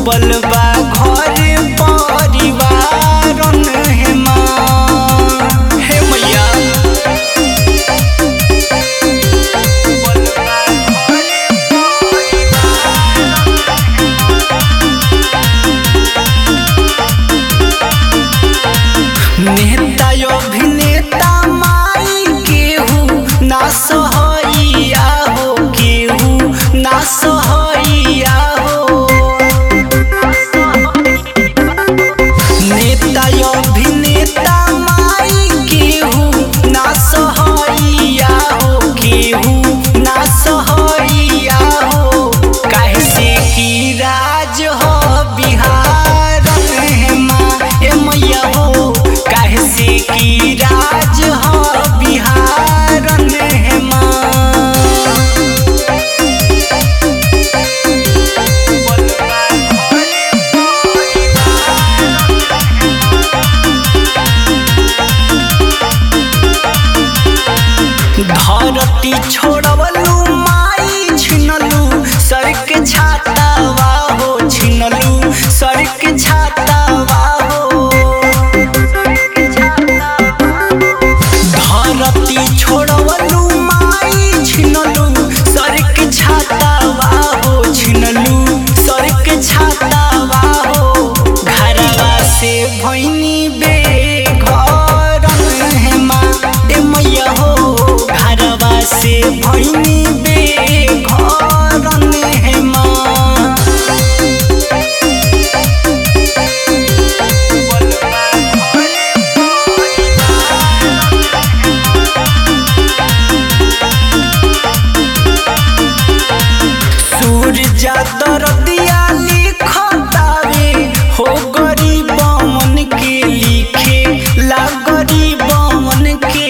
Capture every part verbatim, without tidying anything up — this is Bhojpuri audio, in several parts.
डूबल बा घर परिवार हे माँ हे मैया नेता अभिनेता माई केहू ना सहैया हो केहू ना सहैया हो नेता अभिनेता माई केहू ना सहैया हो केहू ना सहैया हो काहे से की राज हो बिहार में माँ ए मैया हो काहे से की राज हो बिहार में माँ धरती छोड़वलू माई छिनलू सर के छातावा हो छिनलू सर के छातावा हो धरती छोड़वलू माई छिनलू सर के छातावा हो छिनलू सर के छातावा हो घरवा से भैनी बेघर हे माँ ए मैया हो घरवा से भैनी बेघर हे माँ सूरजा दरदिया लिखतावे हो गरीब मन के लिखे ला गरीब मन के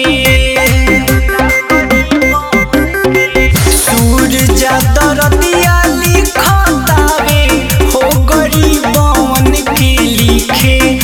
सूरजा दरदिया लिखतावे हो गरीब मन के लिखे